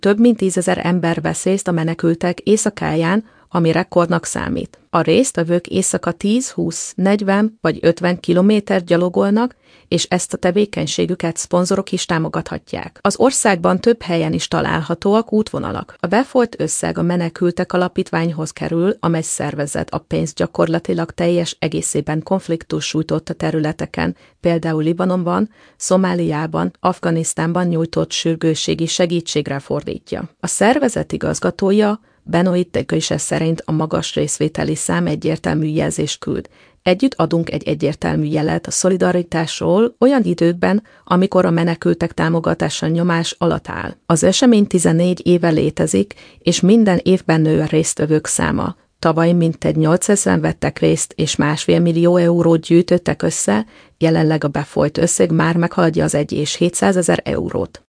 Több mint 10 000 ember vesz részt a menekültek éjszakáján, ami rekordnak számít. A résztvevők éjszaka 10, 20, 40 vagy 50 kilométert gyalogolnak, és ezt a tevékenységüket szponzorok is támogathatják. Az országban több helyen is találhatóak útvonalak. A befolyt összeg a Menekültek Alapítványhoz kerül, amely szervezet a pénzt gyakorlatilag teljes egészében konfliktus sújtotta területeken, például Libanonban, Szomáliában, Afganisztánban nyújtott sürgősségi segítségre fordítja. A szervezet igazgatója, Benoit Dekeuche szerint a magas részvételi szám egyértelmű jelzést küld. Együtt adunk egy egyértelmű jelet a szolidaritásról olyan időkben, amikor a menekültek támogatása nyomás alatt áll. Az esemény 14 éve létezik, és minden évben nő a résztvevők száma. Tavaly mintegy 8 000 vettek részt, és 1,5 millió eurót gyűjtöttek össze, jelenleg a befolyt összeg már meghaladja az 1 és 700 000 eurót.